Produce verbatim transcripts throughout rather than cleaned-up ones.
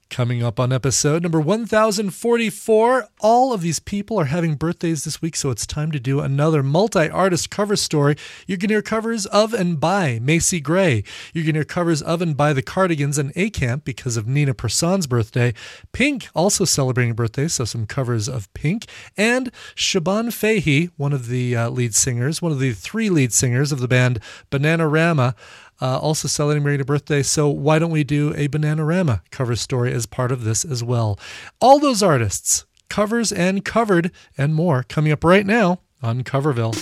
Coming up on episode number one thousand forty-four, all of these people are having birthdays this week, so it's time to do another multi-artist cover story. You can hear covers of and by Macy Gray. You can hear covers of and by the Cardigans and A Camp because of Nina Persson's birthday. Pink also celebrating a birthday, so some covers of Pink. And Siobhan Fahey, one of the uh, lead singers, one of the three lead singers of the band Bananarama, Uh, also celebrating a birthday, so why don't we do a Bananarama cover story as part of this as well? All those artists, covers and covered, and more coming up right now on Coverville.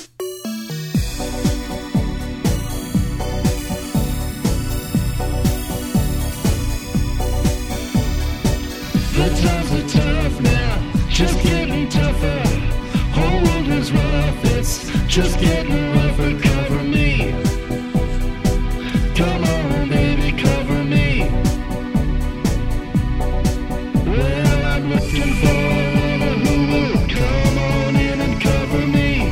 The times are tough now, just getting tougher. Whole world is rough, it's just getting rougher. Cover me. Come on, baby, cover me. Well, I'm looking for a who will come on in and cover me.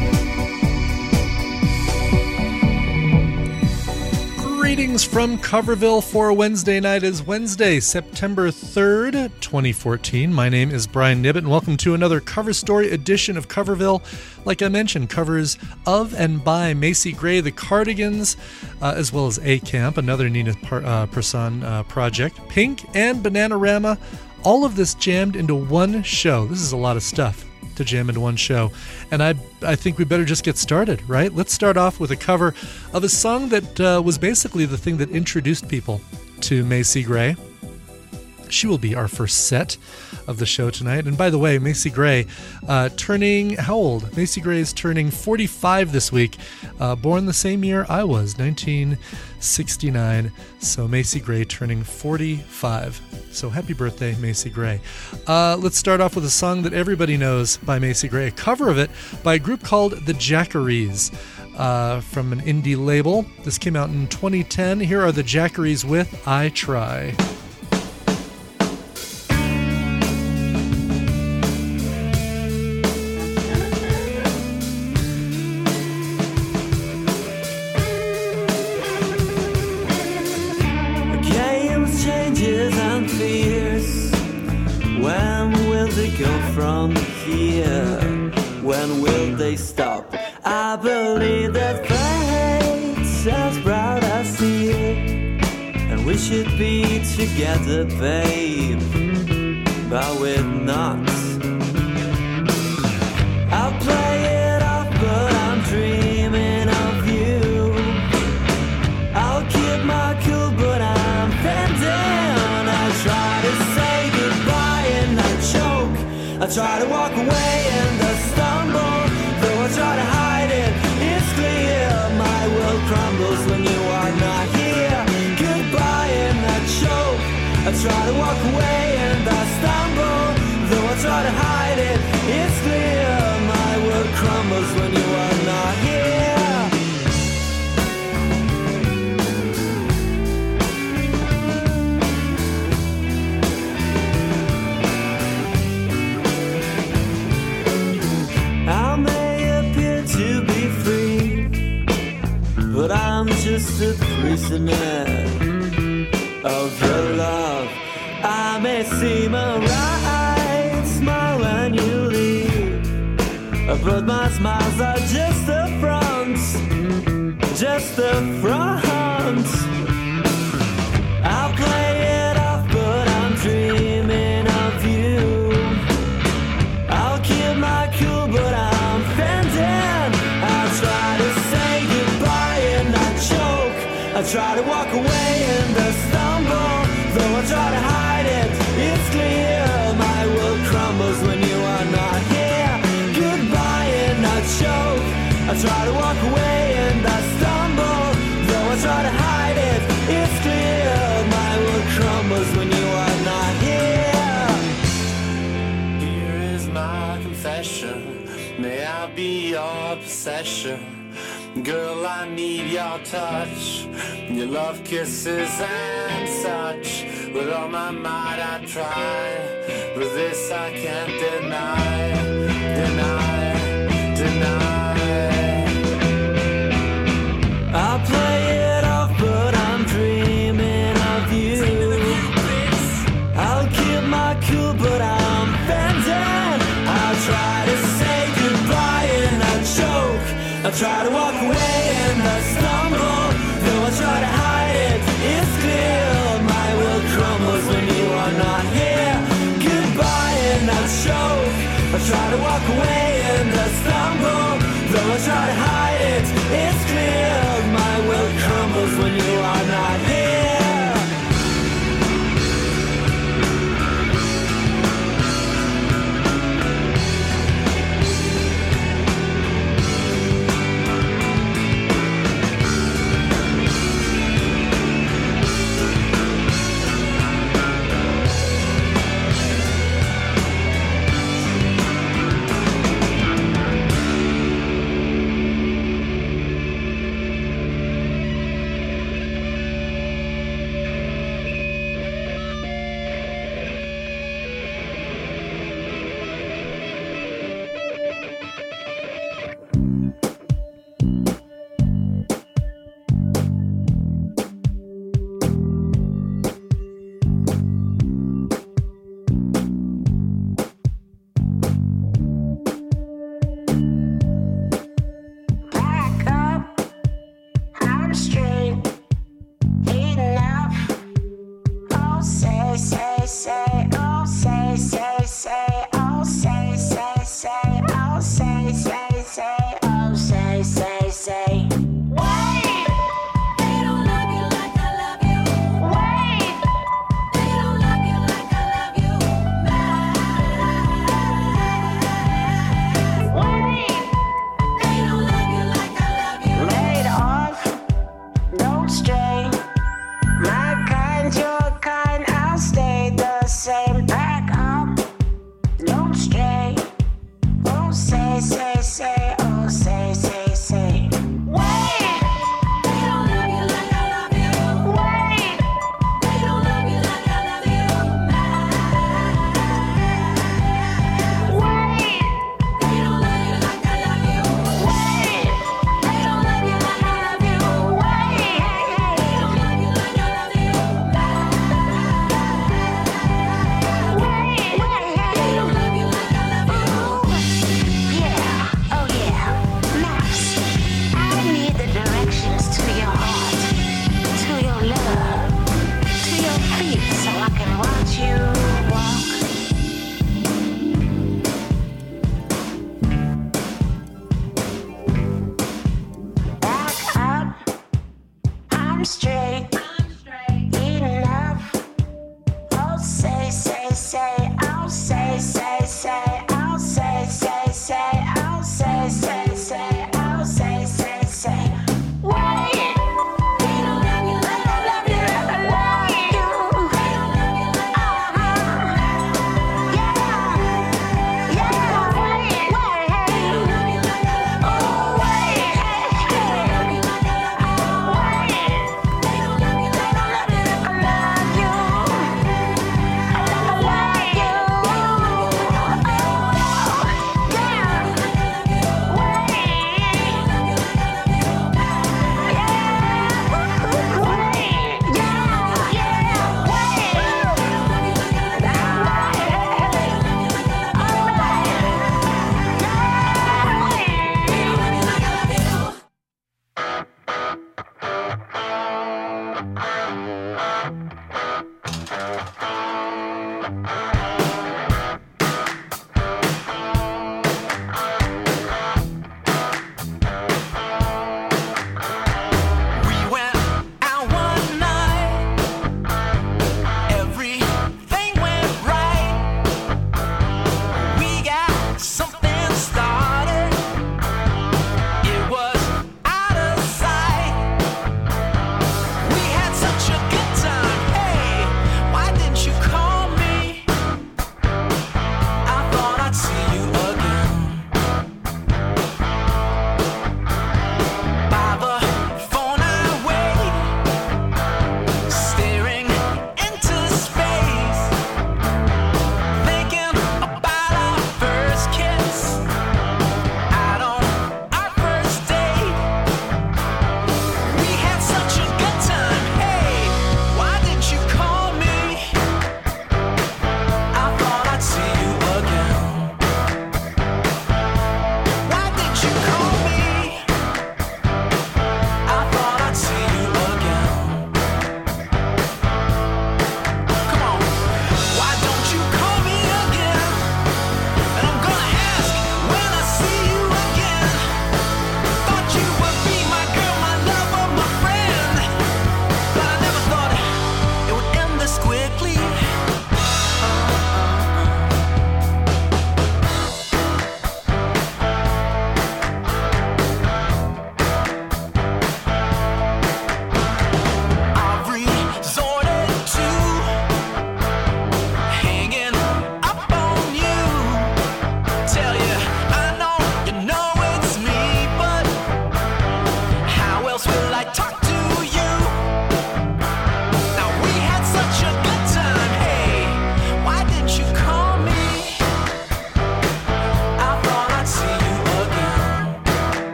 Greetings from Coverville for Wednesday night. Is Wednesday, September third, twenty fourteen. My name is Brian Nibbett, and welcome to another cover story edition of Coverville. Like I mentioned, covers of and by Macy Gray, the Cardigans, uh, as well as A Camp, another Nina Par- uh, Persson uh, project, Pink, and Bananarama. All of this jammed into one show. This is a lot of stuff to jam into one show. And I I think we better just get started, right? Let's start off with a cover of a song that uh, was basically the thing that introduced people to Macy Gray. She will be our first set of the show tonight. And by the way, Macy Gray, uh, turning, how old? Macy Gray is turning forty-five this week. Uh, born the same year I was, nineteen sixty-nine. So Macy Gray turning forty-five. So happy birthday, Macy Gray. Uh, let's start off with a song that everybody knows by Macy Gray, a cover of it by a group called the Jackarees. Uh, from an indie label. This came out in twenty ten. Here are the Jackarees with I Try. From here, when will they stop? I believe that fate's as proud as here, and we should be together, babe, but we're not. I'll play it off, but I'm dreaming of you. I'll keep my cool, but I'm bending. I'll try to say goodbye and I choke. I try to walk away and I stumble. Though I try to hide it, it's clear my world crumbles when you are not here. Goodbye and I choke. I try to walk away and I stumble. Though I try to hide it, it's clear my world crumbles when you are not here. But I'm just a prisoner of your love. I may seem a right smile when you leave, but my smiles are just a front, just a front. I'll play it off, but I'm dreaming of you. I'll keep my cool, but I'm bending. I'll try to say goodbye and I choke. I try to walk away and I stumble. Though I try to hide it, it's clear my world crumbles when you are not here. Goodbye and I choke. I try to walk away and I stumble. Though I try to hide it, it's clear my world crumbles when you are not here. Here is my confession. May I be your possession. Girl, I need your touch, your love kisses and such. With all my might I try, but this I can't deny, deny, deny. I'll play it off, but I'm dreaming of you. I'll kill try to walk away and I stumble. Though I try to hide it, it's clear my world crumbles when you are not here. Goodbye and I choke. I try to walk away and I stumble. Though I try to hide it, it's clear my world crumbles when you are not here.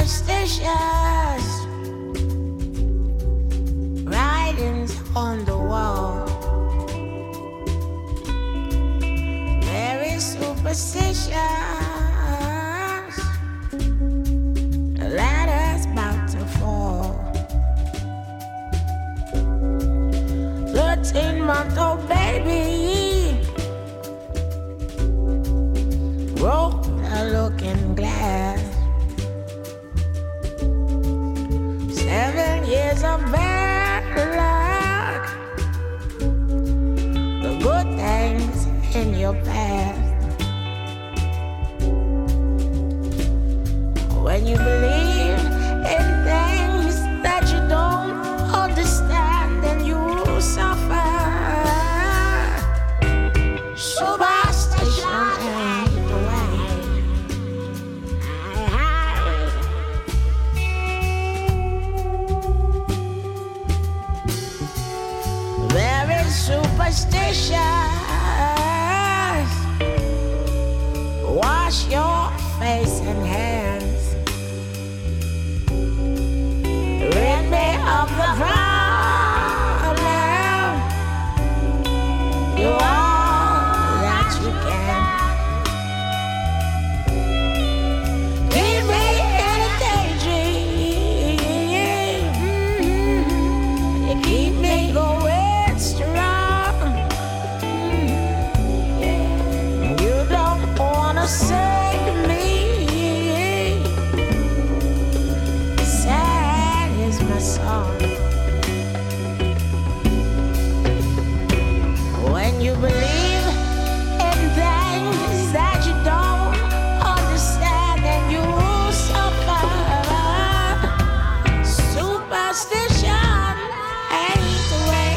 superstitious. Writings on the wall. Very superstitious. The ladder's about to fall. Thirteen-month-old baby broke the looking glass. Seven years of bad luck. The good things in your past. When you believe in things that you don't understand, then you will suffer. Superstition ain't the way. Very superstitious. Wash your face and hands. Rid me of the problem. You all that you can. Keep me in a daydream. You keep me going strong. You don't wanna say to me, sad is my song. When you believe in things that you don't understand, then you will suffer. Superstition ain't the way.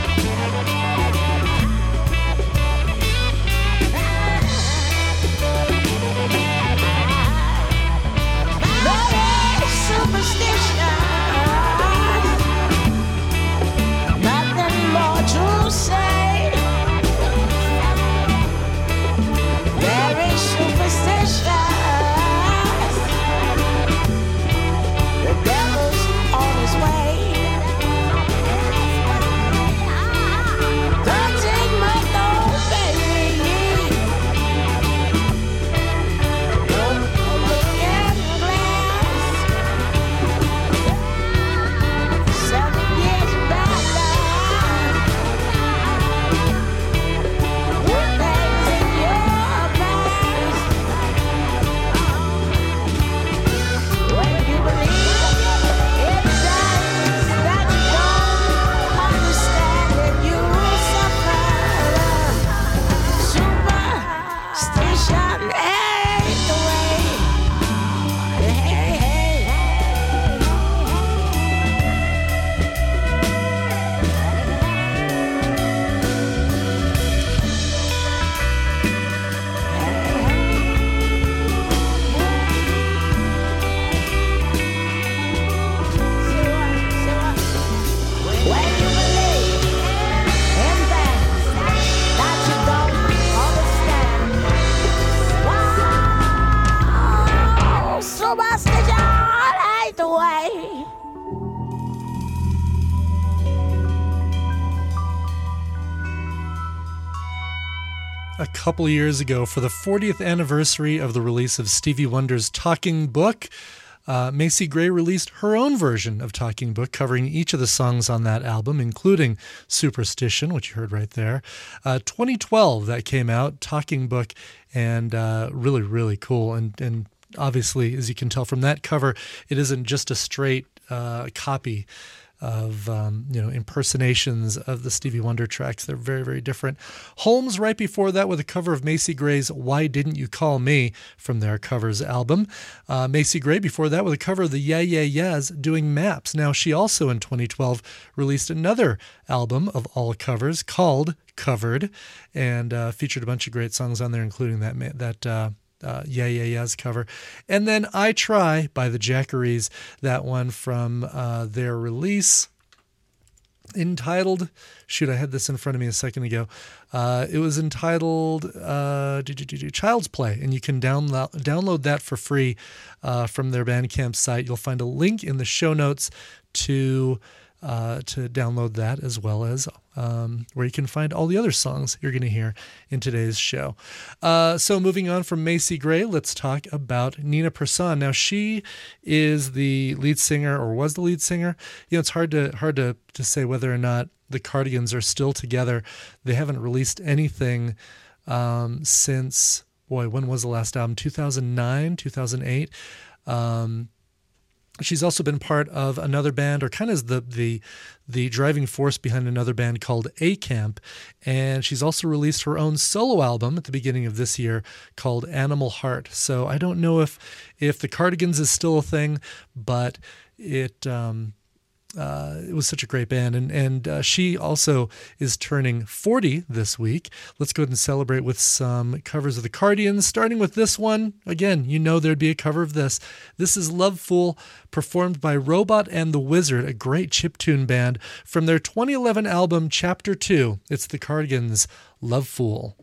Very superstition. Nothing more to say. Very superstitious. The devil's on his way. Thirteen-month-old baby broke the looking glass. Seven years bad luck. Good things in your past. When you believe in things that you don't understand, then you will suffer. Superstition ain't the way. Hey, hey, when you believe in things that you don't understand, wow, superstition ain't the way. A couple years ago, for the fortieth anniversary of the release of Stevie Wonder's Talking Book, uh, Macy Gray released her own version of Talking Book, covering each of the songs on that album, including Superstition, which you heard right there. Uh, twenty twelve, that came out, Talking Book, and uh, really, really cool. And, and obviously, as you can tell from that cover, it isn't just a straight uh, copy of um, you know impersonations of the Stevie Wonder tracks. They're very, very different. Holmes right before that with a cover of Macy Gray's Why Didn't You Call Me from their covers album. Uh, Macy Gray before that with a cover of the Yeah Yeah Yeahs doing Maps. Now she also in twenty twelve released another album of all covers called Covered, and uh, featured a bunch of great songs on there, including that that uh, Uh, Yeah Yeah Yeahs cover. And then I Try by the Jackaries, that one from uh, their release entitled, shoot, I had this in front of me a second ago, Uh, it was entitled uh, Child's Play, and you can download download that for free uh, from their Bandcamp site. You'll find a link in the show notes to uh, to download that, as well as um, where you can find all the other songs you're going to hear in today's show. Uh, so moving on from Macy Gray, let's talk about Nina Persson. Now, she is the lead singer, or was the lead singer. You know, it's hard to hard to, to say whether or not the Cardigans are still together. They haven't released anything um, since, boy, when was the last album? two thousand nine, two thousand eight. Um, she's also been part of another band, or kind of the the the driving force behind another band called A Camp, and she's also released her own solo album at the beginning of this year called Animal Heart. So I don't know if if the Cardigans is still a thing, but it um, uh, it was such a great band, and and uh, she also is turning forty this week. Let's go ahead and celebrate with some covers of the Cardigans, starting with this one. Again, you know there'd be a cover of this. This is Love Fool, performed by Robot and the Wizard, a great chiptune band, from their twenty eleven album Chapter two. It's the Cardigans' Love Fool.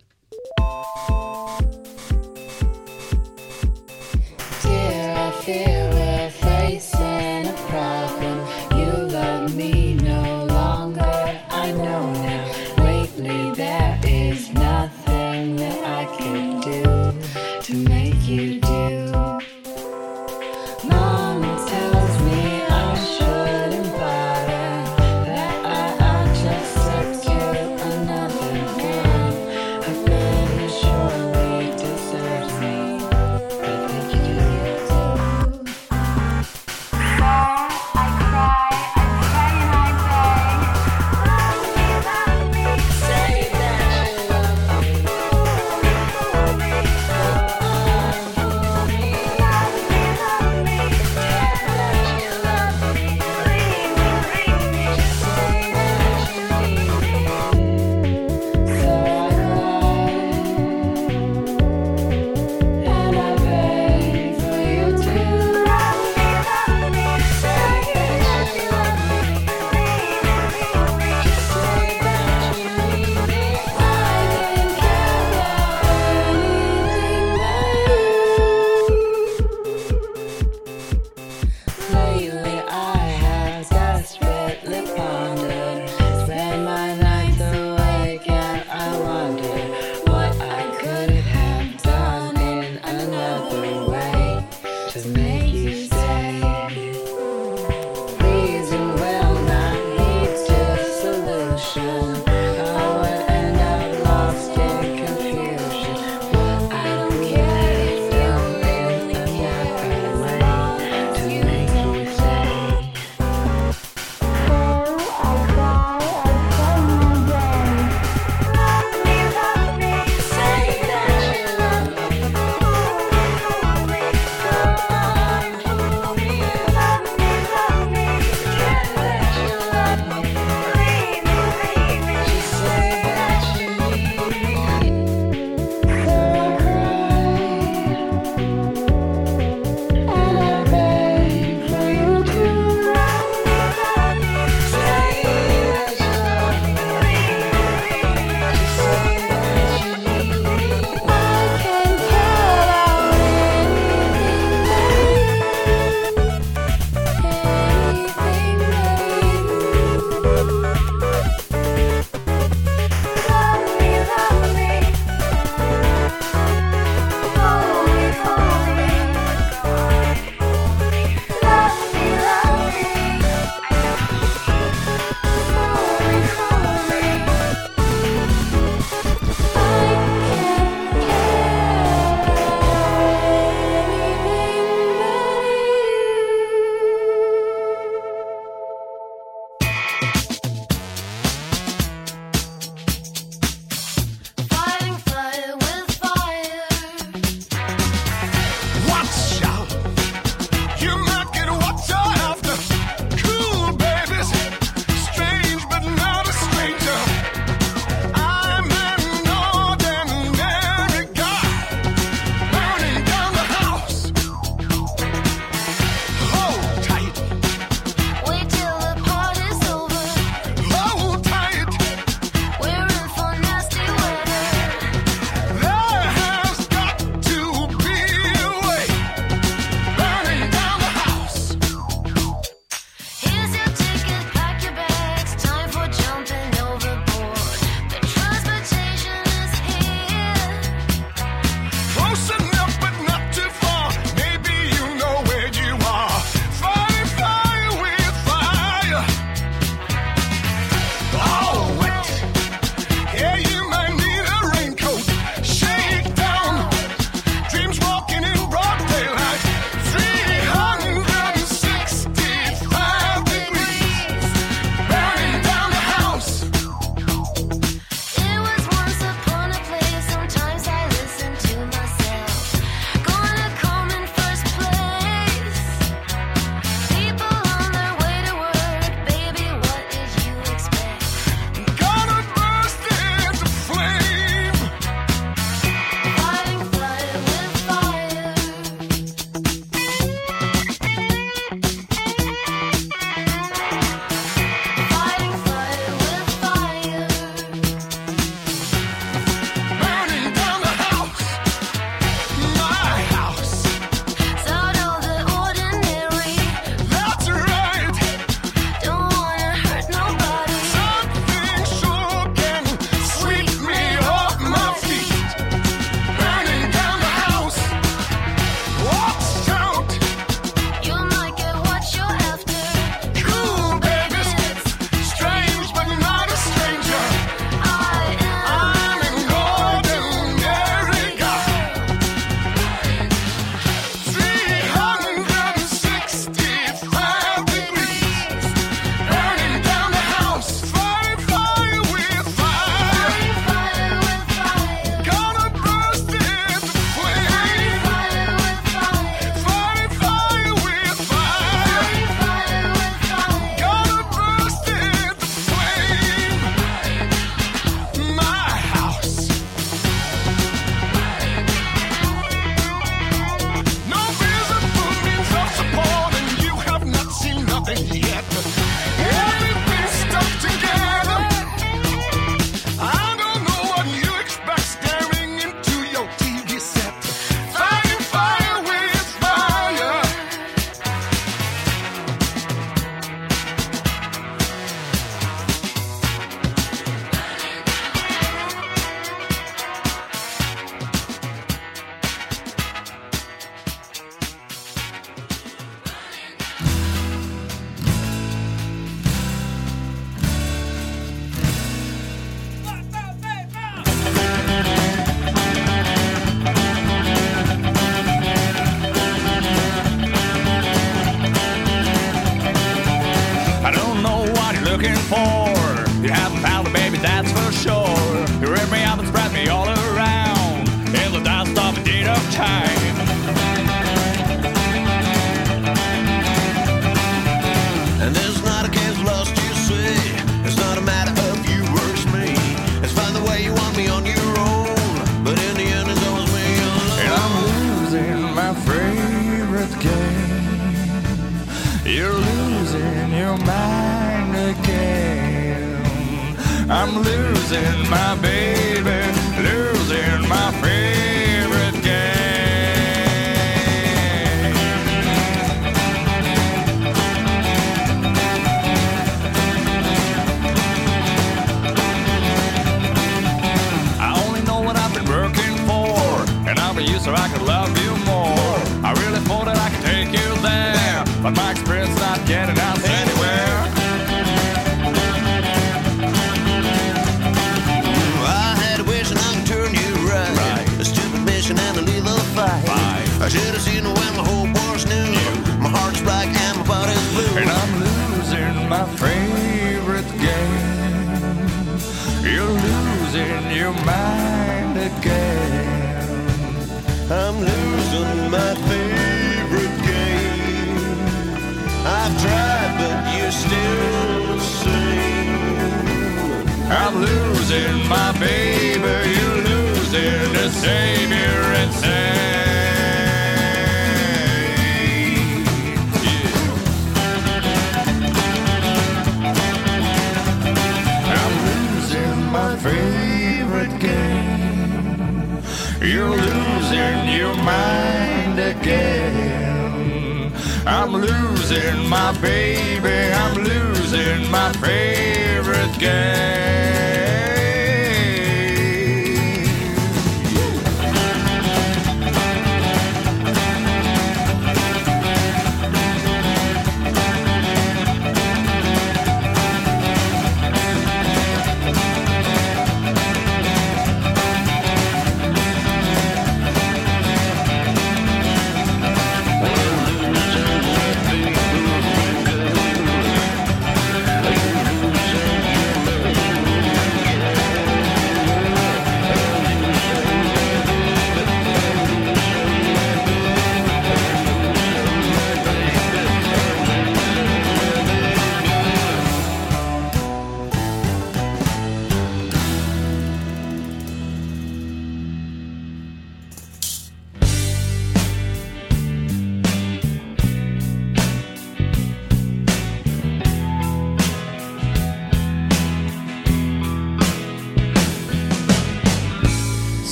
Dear, I fear we're facing a problem. You love me no longer, I know now. Lately there is nothing that I can do to make you do. Mom tells me I shouldn't bother, that I, I just said to another girl. Her friend surely deserves me, I think you do. Say that you love me. time. And this is not a case of lost, you see. It's not a matter of you versus me. It's find the way you want me on your own. But in the end, it's always me alone. And I'm losing my favorite game. You're losing your mind again. I'm losing my baby, losing my favorite game. I only know what I've been working for, and I'll be you so I could love you more. I really thought that I could take you there, but my experience is not getting us anywhere. And a little fight. fight. I should have seen it when my whole was new. My heart's black and my body's blue. And I'm losing my favorite game. You're losing your mind again. I'm losing my favorite game. I've tried, but you're still the same. I'm losing my baby. You're losing the savior and say, yeah. I'm losing my favorite game. You're losing your mind again. I'm losing my baby. I'm losing my favorite game.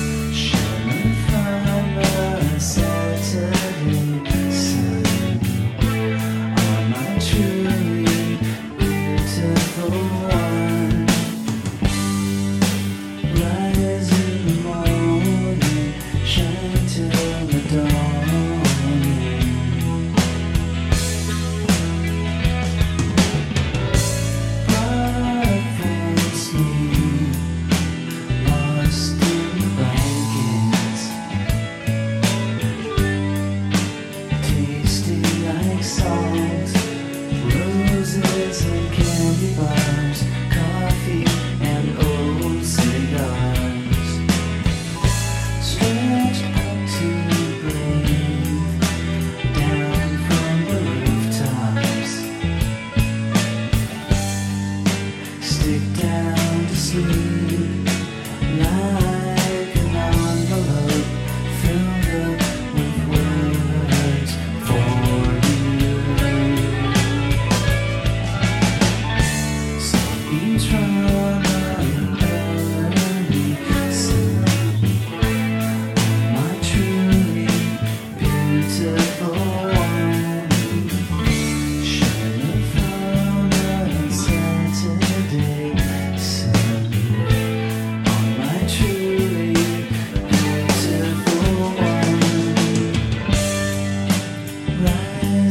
Saturday sun.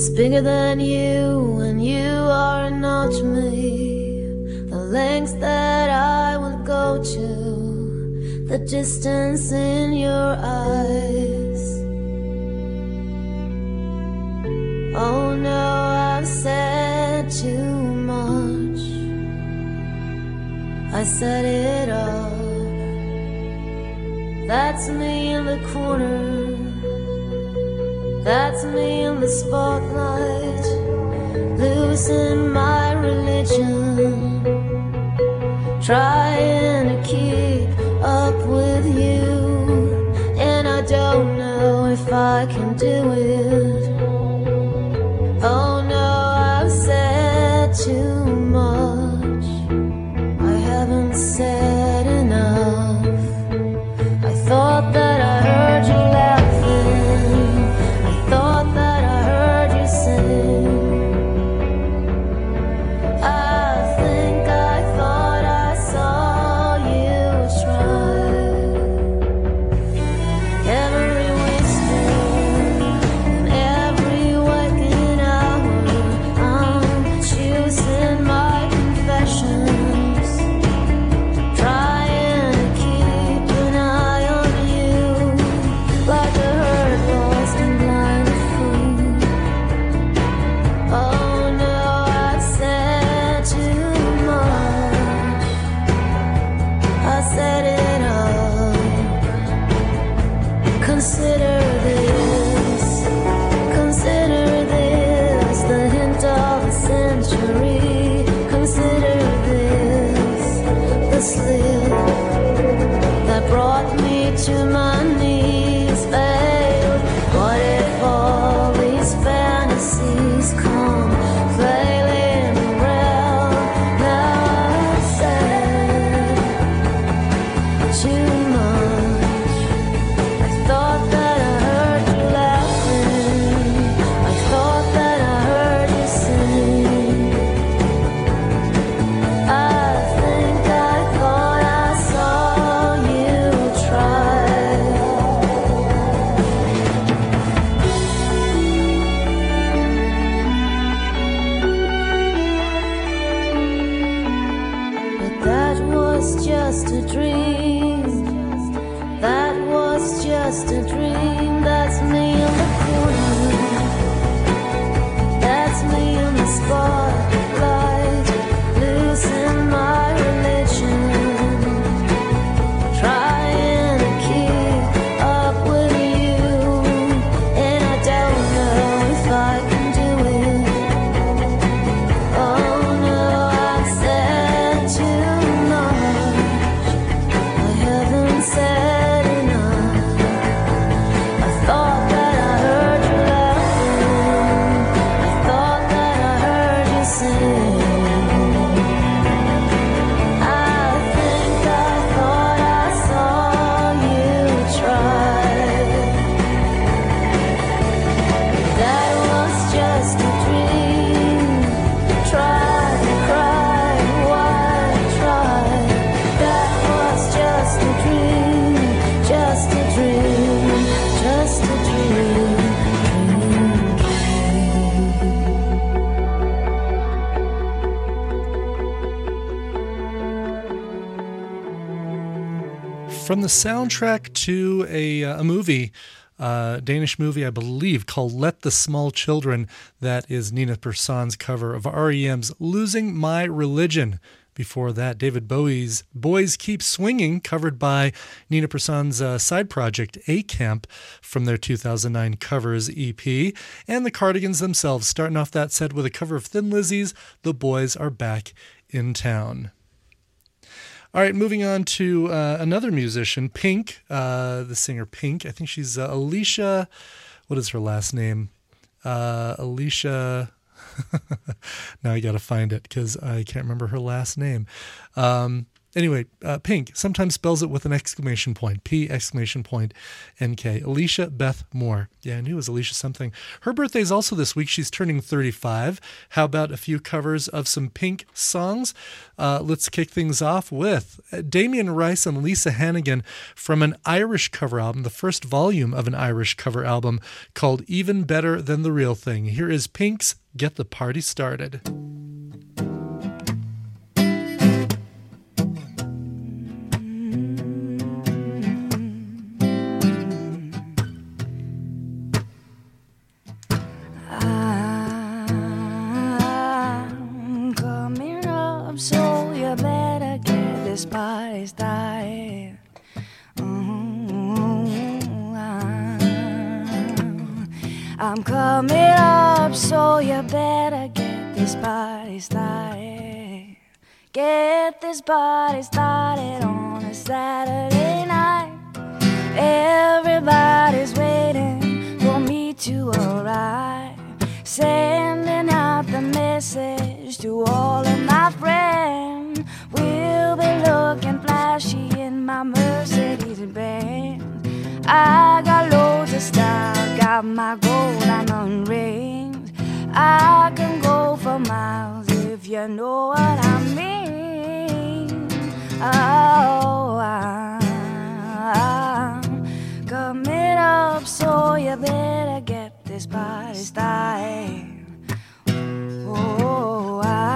It's bigger than you, and you are not me. The lengths that I would go to, the distance in your eyes. Oh no, I've said too much. I said it all. That's me in the corner. That's me in the spotlight, losing my religion, trying to keep up with you, and I don't know if I can do it. Oh no, I've said too much. I haven't said enough. I thought that I heard you laughing. I thought that I heard you sing. I think I thought I saw you try. Every whisper and every waking hour, I'm choosing my confessions, trying to keep an eye on you, like a herd lost and blinded fool. Oh no, I've said too much. I said it all. Consider this, consider this, the hint of a century. Consider this, the slip that brought me to my knees, babe. What if all these fantasies come flailing around? Now I've said too much. I thought that I heard you laughing. I thought that I heard you sing. I think I thought I saw you try. But that was just a dream. That was just a dream. That's me in the corner. That's me in the spotlight, losing my religion, trying to keep up with you, and I don't know if I can do it. Oh no, I've said too much. I haven't said enough. I thought that I heard you laughing. I thought that I heard you sing. I think I thought I saw you try. That was just a dream. Try to cry, why try? That was just a dream, just a dream, just a dream. From the soundtrack to a, uh, a movie, uh, Danish movie, I believe, called Let the Small Children. That is Nina Persson's cover of R E M's Losing My Religion. Before that, David Bowie's Boys Keep Swinging, covered by Nina Persson's uh, side project, A Camp, from their two thousand nine Covers E P. And the Cardigans themselves, starting off that set with a cover of Thin Lizzy's The Boys Are Back in Town. All right, moving on to uh, another musician, Pink, uh, the singer Pink. I think she's uh, Alicia. What is her last name? Uh, Alicia. Now I got to find it because I can't remember her last name. Um, Anyway, uh, Pink sometimes spells it with an exclamation point, P exclamation point N K. Alicia Beth Moore. Yeah, I knew it was Alicia something. Her birthday is also this week. She's turning thirty-five. How about a few covers of some Pink songs? Uh, let's kick things off with Damien Rice and Lisa Hannigan from an Irish cover album, the first volume of an Irish cover album called Even Better Than the Real Thing. Here is Pink's Get the Party Started. So you better get this party started. Mm-hmm. I'm coming up, so you better get this party started. Get this party started on a Saturday night. Everybody's waiting for me to arrive, sending out the message to all of my friends. We'll be looking flashy in my Mercedes-Benz. I got loads of style, got my gold diamond rings. I can go for miles if you know what I mean. Oh, I'm coming up, so you better get this party started. Oh,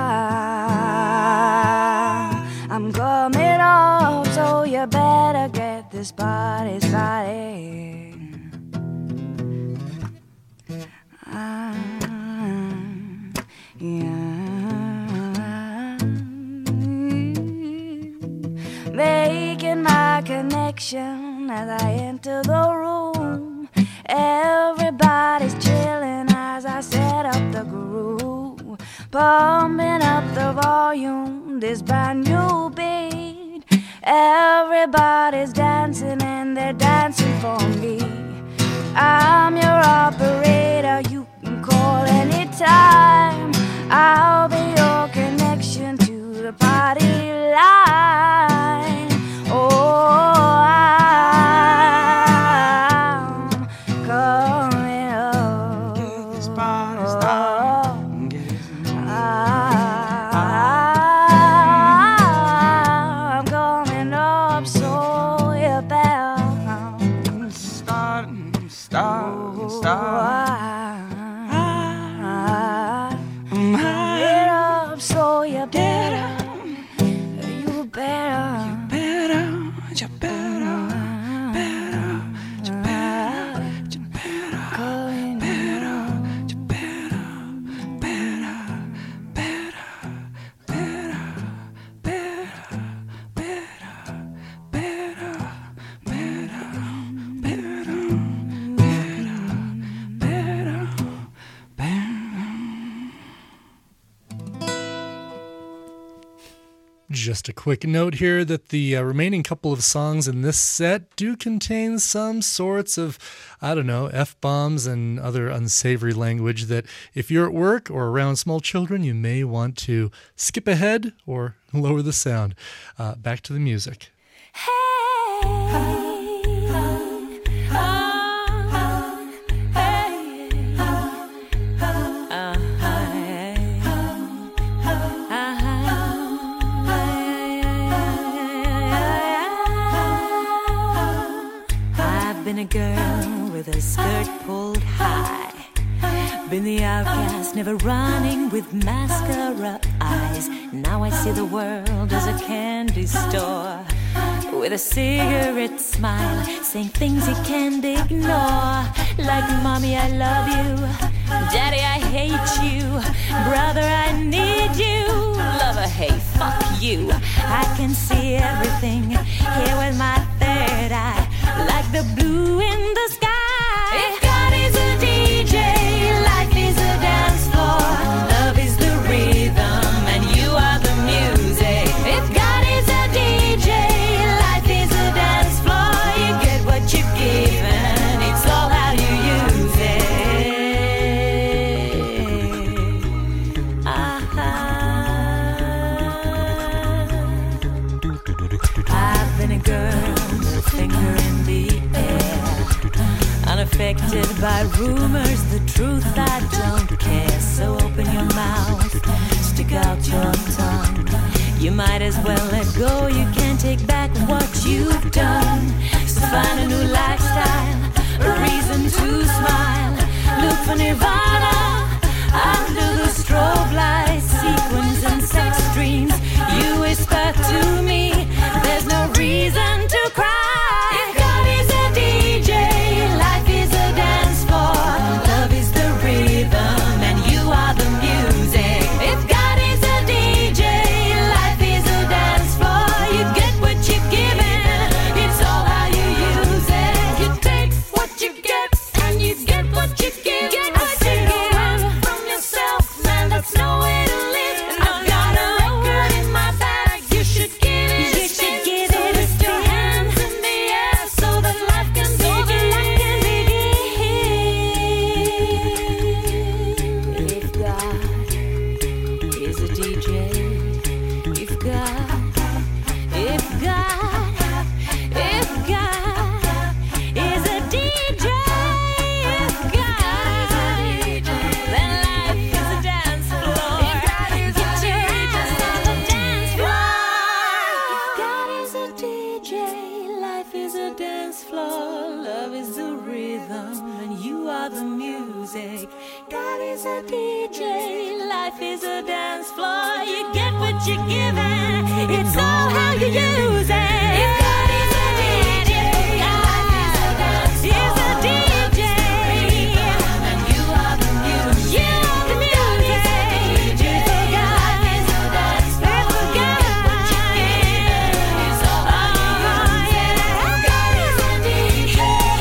I, I'm coming up, so you better get this party started. Ah, yeah. Making my connection as I enter the room. Everybody's chilling as I set up the groove, pumping up the volume, this brand new beat. Everybody's dancing and they're dancing for me. I'm your operator, you can call anytime. I'll be your connection to the party line. Oh, I'm coming up. Get this party started. Get it. I'm coming up, so you better start, start, start. Get up, so you better, you better, you better, you better, better, you better, you better, going better, you better, better, better, better, better, better, better, better, better, better, better. Just a quick note here that the uh, remaining couple of songs in this set do contain some sorts of, I don't know, F-bombs and other unsavory language that if you're at work or around small children, you may want to skip ahead or lower the sound. Uh, back to the music. Been a girl with a skirt pulled high, been the outcast, never running with mascara eyes. Now I see the world as a candy store, with a cigarette smile, saying things you can't ignore. Like, mommy, I love you, daddy, I hate you, brother, I need you, lover, hey, fuck you. I can see everything here with my third eye, like the blue in the sky. If God is a D J, life is a dance floor, love is the rhythm and you are the music. If God is a D J, life is a dance floor, you get what you give and it's all how you use it. Ah-ha. affected by rumors, the truth I don't care. So open your mouth, stick out your tongue. You might as well let go, you can't take back what you've done. So find a new lifestyle, a reason to smile. Look for nirvana under the strobe lights, sequins and sex dreams. You whisper to me, there's no reason to cry. If God is a D J, life is a dance floor. Love is the rhythm and you are the music. If God is a D J, life is a dance floor. You get what you're given, it's all how you use it. You take what you get and you get what you give. Get what you give from yourself, man, that's no way to live. I've got a record in my bag, you should give it a spin. So lift your hands in the air so that life can begin. If God is a D J, if God, if God, if God is a D J, if God, then life is a dance floor. Get your ass on the dance floor. If God is a D J, life is a dance floor. Love is the rhythm and you are the music. God is a D J, life is a dance floor. You get what you're given, it's all how you use it. If God is a D J, God is a dance floor. Is a D J, and you are the music. You are the music. If God is a dance floor, get what you give, it's all how you use it. If God is a D J,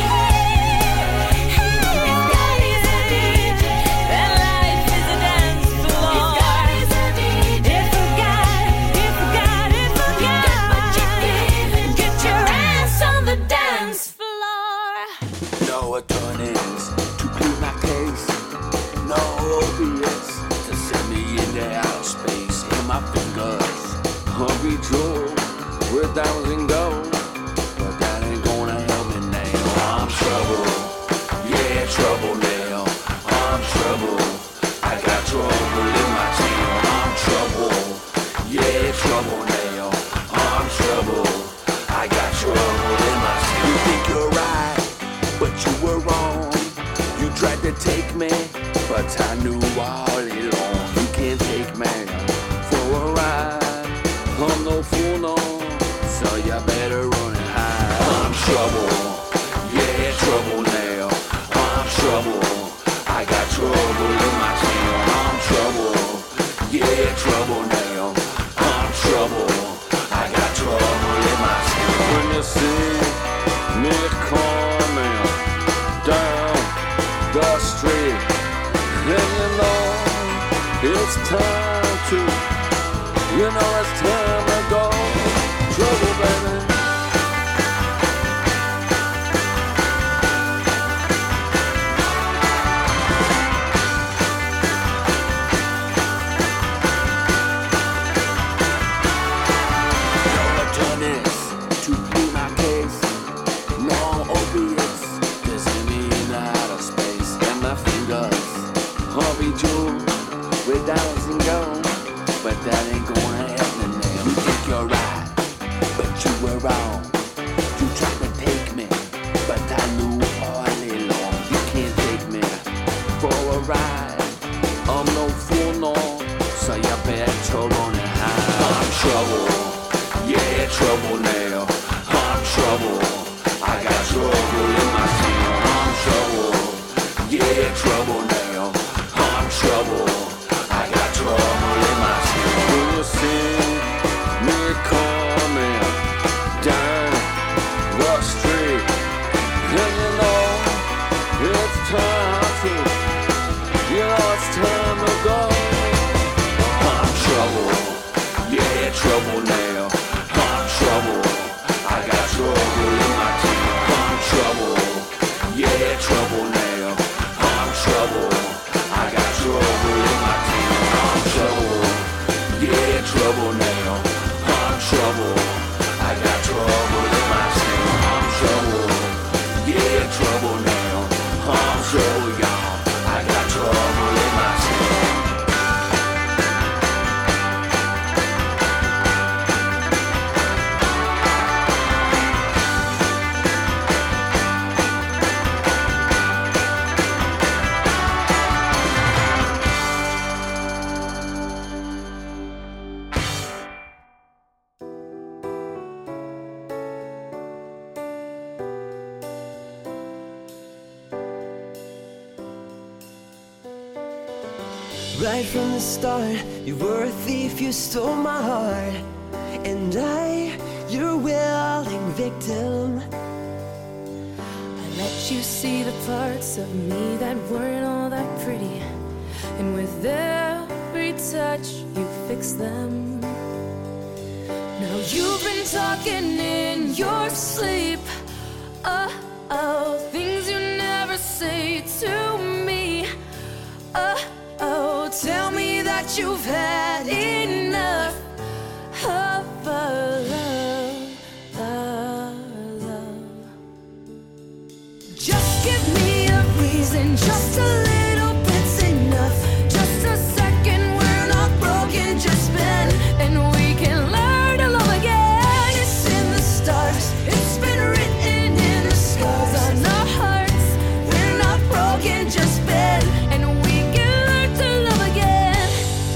if God is a D J, then life is a dance floor. If God is a D J, if God, if God, if God, get your ass on the dance floor. No attorneys to plead my case. No opiates to send me into outer space. In my fingers, Hungry Joe with diamonds and gold. But that ain't gonna help me now. I'm trouble, yeah, trouble now. I'm trouble, I got trouble in my town. I'm trouble, yeah, trouble now. I'm trouble, I got trouble in my town. You think you're right, but you were wrong. You tried to take me, but I knew all along. You can't take me for a ride. I'm no fool, no, so you better run and hide. I'm trouble, yeah, trouble now. I'm trouble, I got trouble in my town. I'm trouble, yeah, trouble now. I'm trouble, I got trouble in my town. When you see me coming down the street, then you know it's time to, you know it's time to go. Trouble, baby. No attorneys to plead my case. No opiates to send me into outer space. And my fingers, Harvey Jewel with diamonds and gold. But that ain't gonna help me now. You think you're right, but you were wrong. You tried to take me, but I knew all along. You can't take me for a ride. I'm no fool, no, so you better run and hide. I'm trouble, yeah, trouble now. I'm trouble, I got trouble in my town. I'm trouble, yeah, trouble now. I'm trouble, I got trouble in my town. When you see me coming down the street, then you know it's time to, you know it's time to go. I'm trouble, yeah, trouble now. I'm trouble, I got trouble in my town. I'm trouble, yeah, trouble now. I'm trouble, I got trouble in my town. I'm trouble, yeah, trouble now. I'm trouble, I got trouble in my town. I'm trouble, yeah, trouble now. Right from the start, you were a thief, you stole my heart. And I, your willing victim. I let you see the parts of me that weren't all that pretty, and with every touch you fix them. Now you've been talking in your sleep. Oh, oh, things you never say to me. Oh, oh, tell me that you've had enough of our love, our love. Just give me a reason, just a little bit's enough. Just a second, we're not broken, just bend, and we can learn to love again. It's in the stars, it's been written in the scars on our hearts. We're not broken, just bend, and we can learn to love again.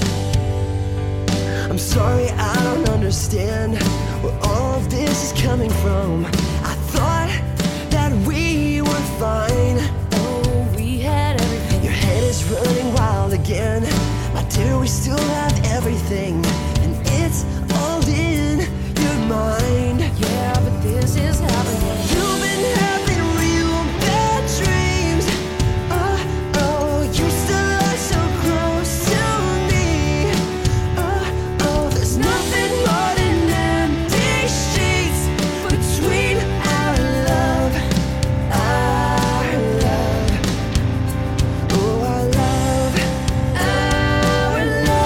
I'm sorry, I don't understand where all of this is coming from. I thought that we were fine. Oh, we had everything. Your head is running wild again. My dear, we still have everything, and it's all in your mind. Yeah, but this is happening. You've been having real bad dreams. Oh, oh, you still are so close to me. Oh, oh, there's nothing more than empty streets between our love, our love, oh, our love, Our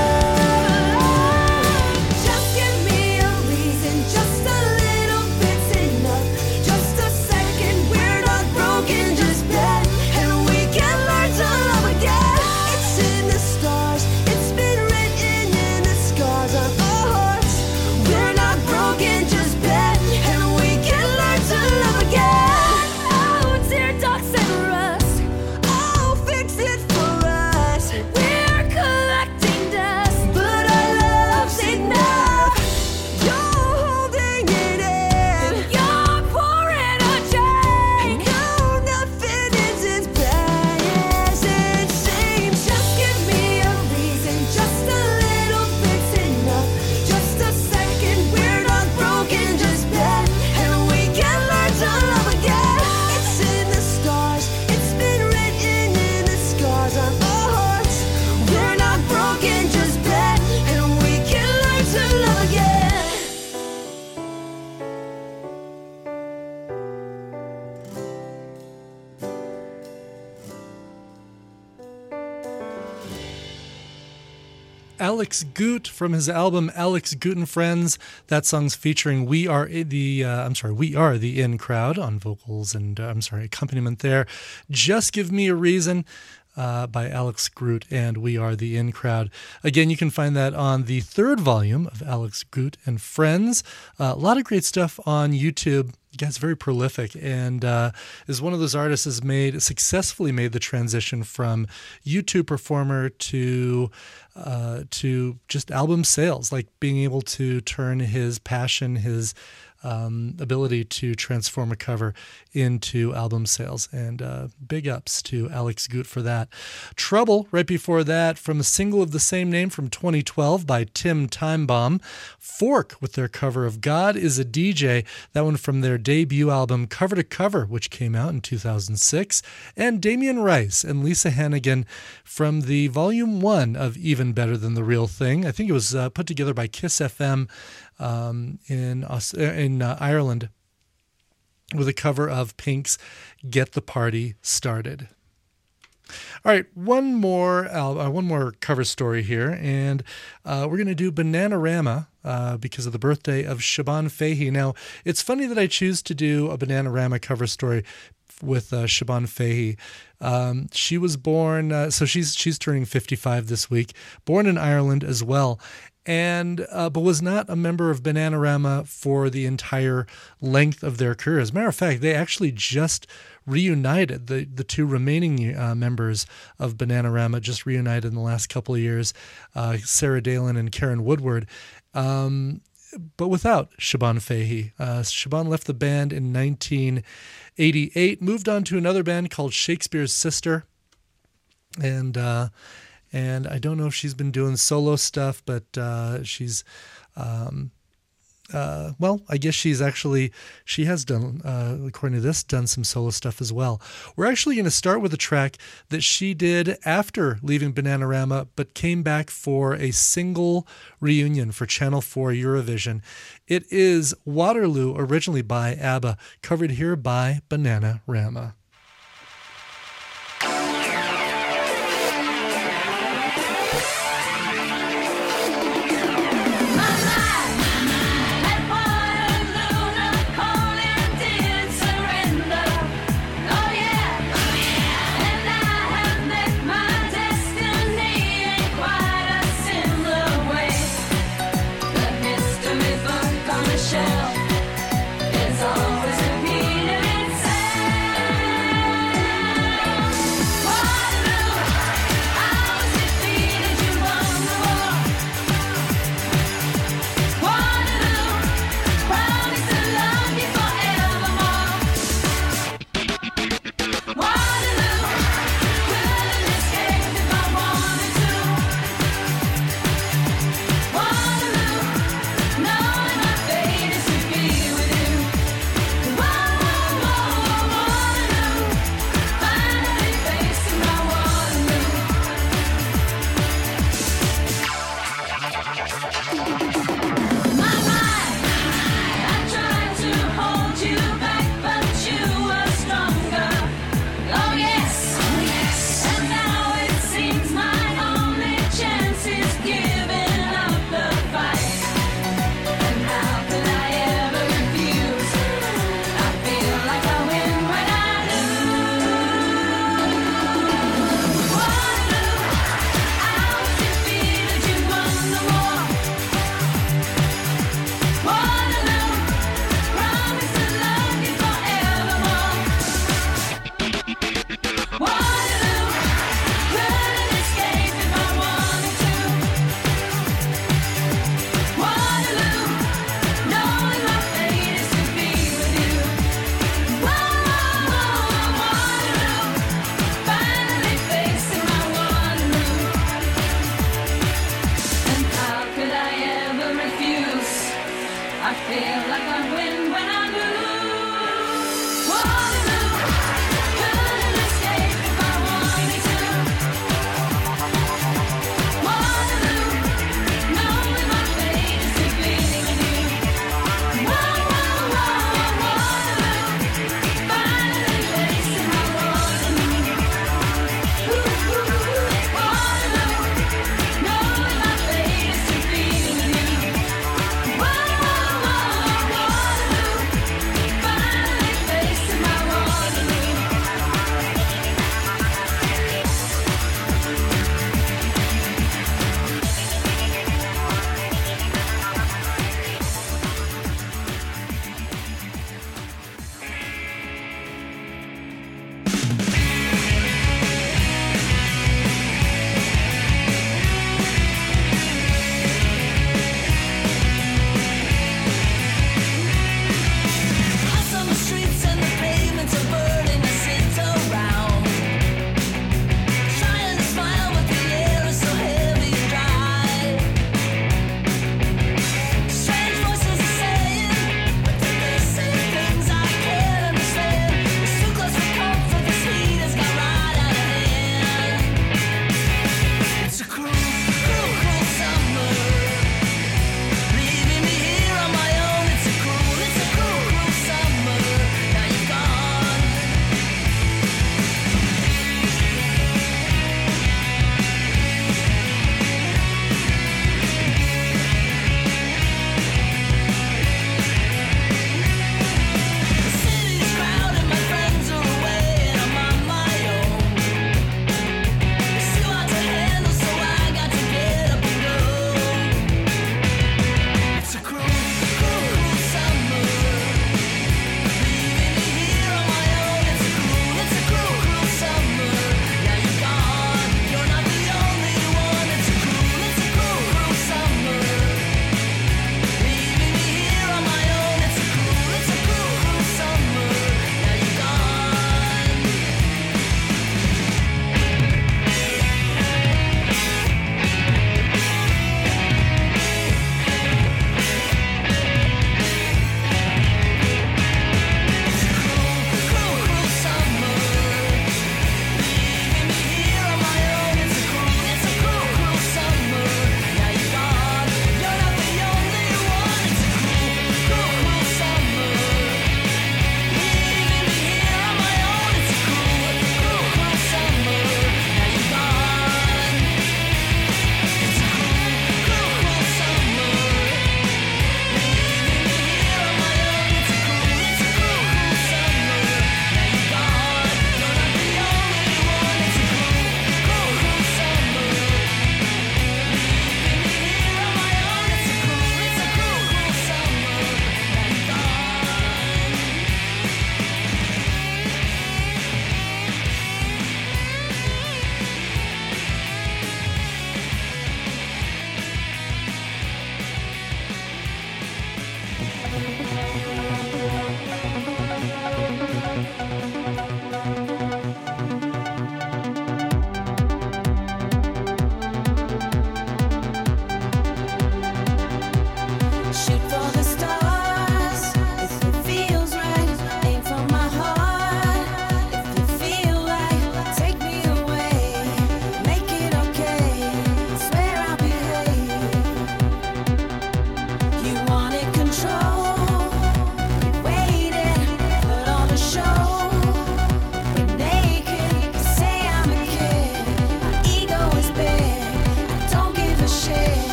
love. Just give me a reason, just a little bit's enough. Just a second, we're not broken, just bend, and we can learn to love again. It's in the stars, it's been written in the scars on our hearts. We're not broken, just bend, and we can learn to love again. Oh, dear dogs and rust, I'll fix it for us. we're collecting dust, but our love's enough. You're holding it in. You're pouring a drink. No, nothing is as bad as it seems. Just give me a reason, just a little bit's enough. Just a second, we're not broken, just bend, and we can learn to love again. It's in the stars, it's been written in the scars on our hearts. We're not broken, just bend, and we can learn to love again. Alex Goot from his album Alex Goot and Friends. That song's featuring We Are the uh, I'm sorry, We Are the In Crowd on vocals and uh, I'm sorry, accompaniment there. Just Give Me a Reason uh, by Alex Goot and We Are the In Crowd. Again, you can find that on the third volume of Alex Goot and Friends. Uh, a lot of great stuff on YouTube. The guy's very prolific and uh, is one of those artists has made successfully made the transition from YouTube performer to uh, to just album sales, like being able to turn his passion, his um, ability to transform a cover into album sales. And uh, big ups to Alex Goot for that. Trouble, right before that, from a single of the same name from twenty twelve by Tim Timebomb. Fork with their cover of God is a D J, that one from their debut album Cover to Cover, which came out in two thousand six. And Damien Rice and Lisa Hannigan from the volume one of Even Better Than the Real Thing. I think it was uh, put together by Kiss F M um, in, Aus- in uh, Ireland, with a cover of Pink's Get the Party Started. All right, one more al- uh, one more cover story here, and uh, we're going to do Bananarama uh, because of the birthday of Siobhan Fahey. Now, it's funny that I choose to do a Bananarama cover story with uh, Siobhan Fahey. Um, she was born, uh, so she's she's turning fifty-five this week, born in Ireland as well. And uh, but was not a member of Bananarama for the entire length of their career. As a matter of fact, they actually just reunited. The the two remaining uh, members of Bananarama just reunited in the last couple of years, uh, Sarah Dalen and Karen Woodward, um, but without Siobhan Fahey. Uh, Siobhan left the band in nineteen eighty-eight, moved on to another band called Shakespeare's Sister, and uh, And I don't know if she's been doing solo stuff, but uh, she's, um, uh, well, I guess she's actually, she has done, uh, according to this, done some solo stuff as well. We're actually going to start with a track that she did after leaving Bananarama, but came back for a single reunion for Channel four Eurovision. It is Waterloo, originally by ABBA, covered here by Bananarama.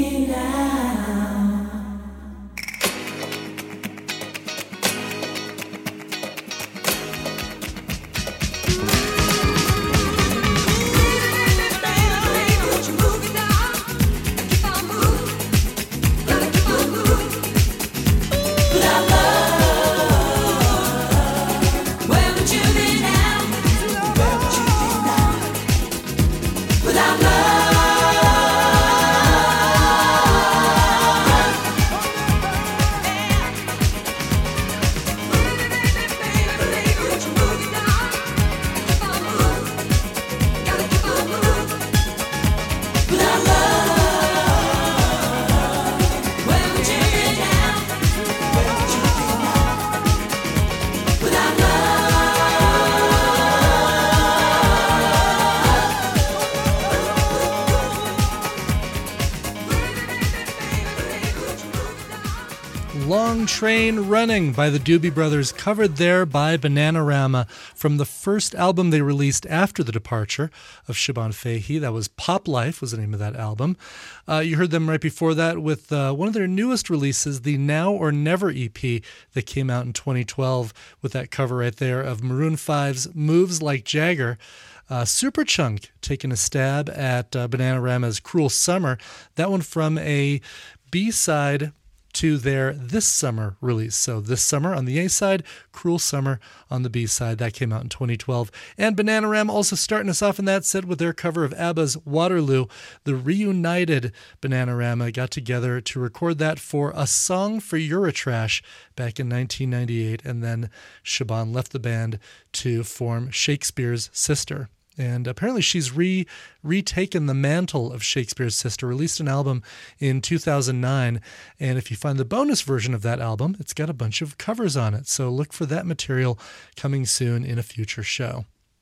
me now. Long Train Running by the Doobie Brothers, covered there by Bananarama from the first album they released after the departure of Siobhan Fahey. That was Pop Life was the name of that album. Uh, you heard them right before that with uh, one of their newest releases, the Now or Never E P that came out in twenty twelve with that cover right there of Maroon five's Moves Like Jagger. Uh, Superchunk taking a stab at uh, Bananarama's Cruel Summer. That one from a B-side to their This Summer release. So This Summer on the A side, Cruel Summer on the B side. That came out in twenty twelve. And Bananarama also starting us off in that set with their cover of ABBA's Waterloo. The reunited Bananarama got together to record that for A Song for Eurotrash back in nineteen ninety-eight, and then Siobhan left the band to form Shakespeare's Sister. And apparently she's re retaken the mantle of Shakespeare's Sister, released an album in two thousand nine. And if you find the bonus version of that album, it's got a bunch of covers on it. So look for that material coming soon in a future show.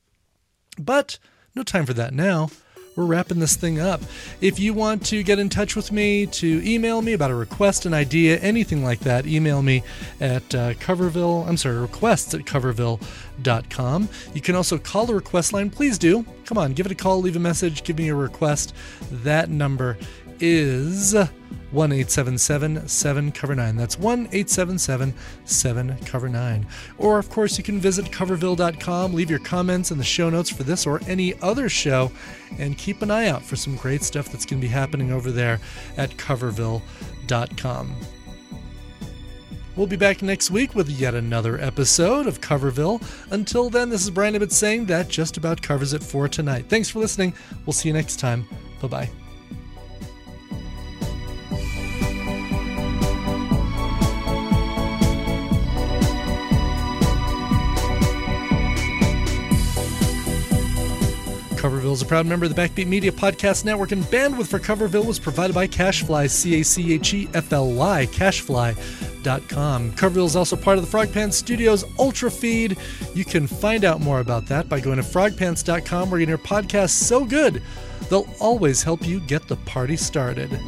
But no time for that now. We're wrapping this thing up. If you want to get in touch with me, to email me about a request, an idea, anything like that, email me at uh, Coverville, I'm sorry, requests at coverville dot com. You can also call the request line. Please do. Come on, give it a call, leave a message, give me a request. That number is one eight seven seven seven cover nine. That's one eight seven seven seven cover nine. Or, of course, you can visit coverville dot com, leave your comments in the show notes for this or any other show, and keep an eye out for some great stuff that's going to be happening over there at coverville dot com. We'll be back next week with yet another episode of Coverville. Until then, this is Brian Ibbott saying that just about covers it for tonight. Thanks for listening. We'll see you next time. Bye-bye. Coverville is a proud member of the Backbeat Media Podcast Network, and bandwidth for Coverville was provided by Cachefly, C A C H E F L Y, cachefly dot com. Coverville is also part of the Frog Pants Studios Ultra Feed. You can find out more about that by going to frog pants dot com, where you can hear podcasts so good, they'll always help you get the party started.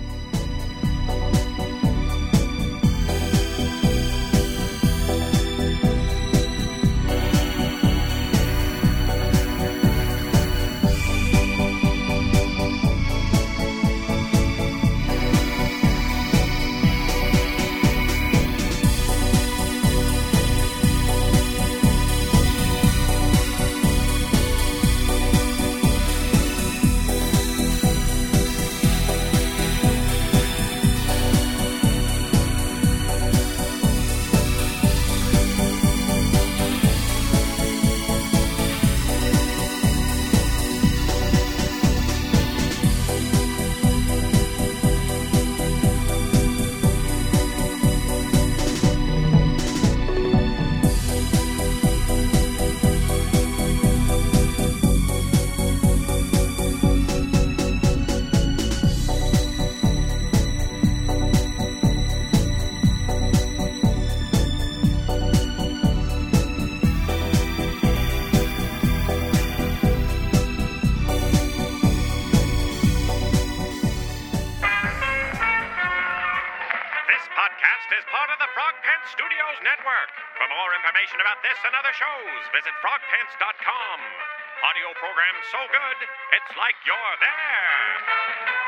About this and other shows, visit frog pants dot com. Audio program so good, it's like you're there.